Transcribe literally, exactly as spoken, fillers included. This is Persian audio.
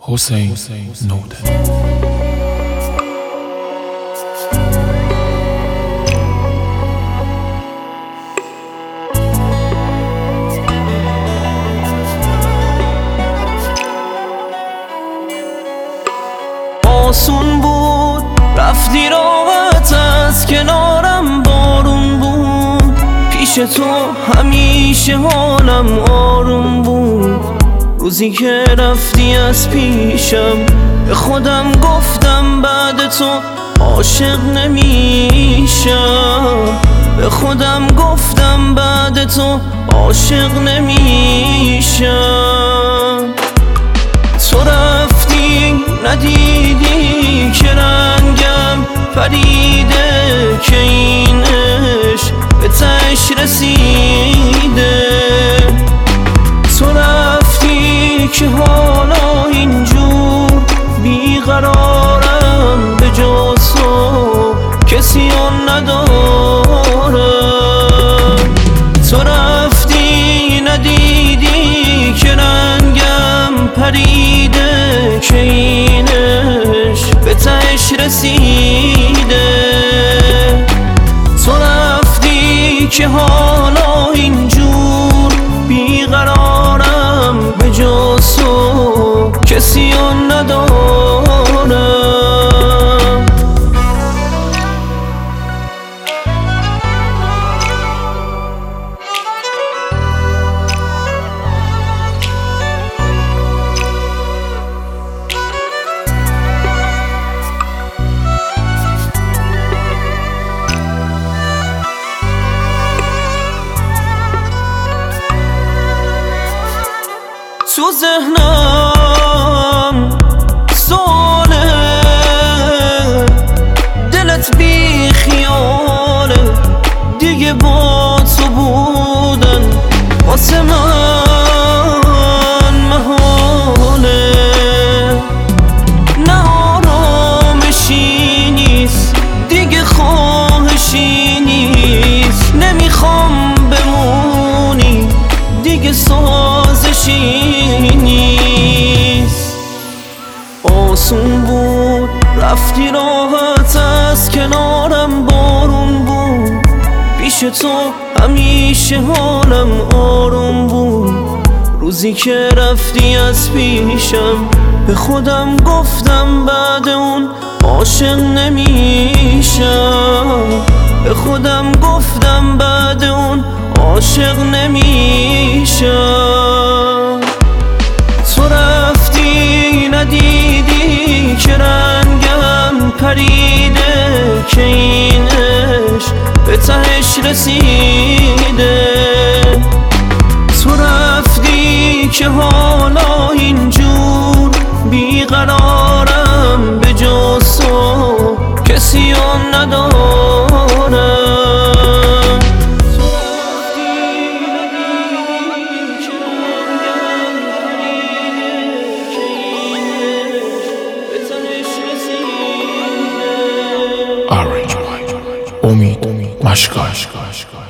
حسین نودری. آسون بود رفتی راحت از کنارم، بارون بود پیش تو همیشه حالم آروم بود. روزی که رفتی از پیشم به خودم گفتم بعد تو عاشق نمیشم. به خودم گفتم بعد تو عاشق نمیشم. تو رفتی ندیدی که رنگم پریده، که این عشق به تهش رسیده. تو رفتی که حالا اینجور بیقرارم، به جز تو کسی آن ندارم. تو رفتی ندیدی که رنگم پریده، که این عشق به تهش رسیده. تو رفتی که حالا اینجور بیقرارم، به جز تو کسی آن ندارم. تو ذهنم ساله، دلت بی خیاله، دیگه با تو بودن واسه من محاله. نه آرامشی نیست دیگه، خواهشی نیست، نمیخوام بمونی دیگه، سازشی نیست. آسون بود رفتی راحت از کنارم، بارون بود پیش تو همیشه حالم آروم بود. روزی که رفتی از پیشم به خودم گفتم بعد اون عاشق نمیشم. به خودم گفتم بعد اون عاشق نمیشم. تو رفتی ندیدی که رنگم پریده، که این عشق به تهش رسیده. تو رفتی که حالا اینجور بیقرارم، به جز تو کسی آن ندارم. Arrange by امید مشکا.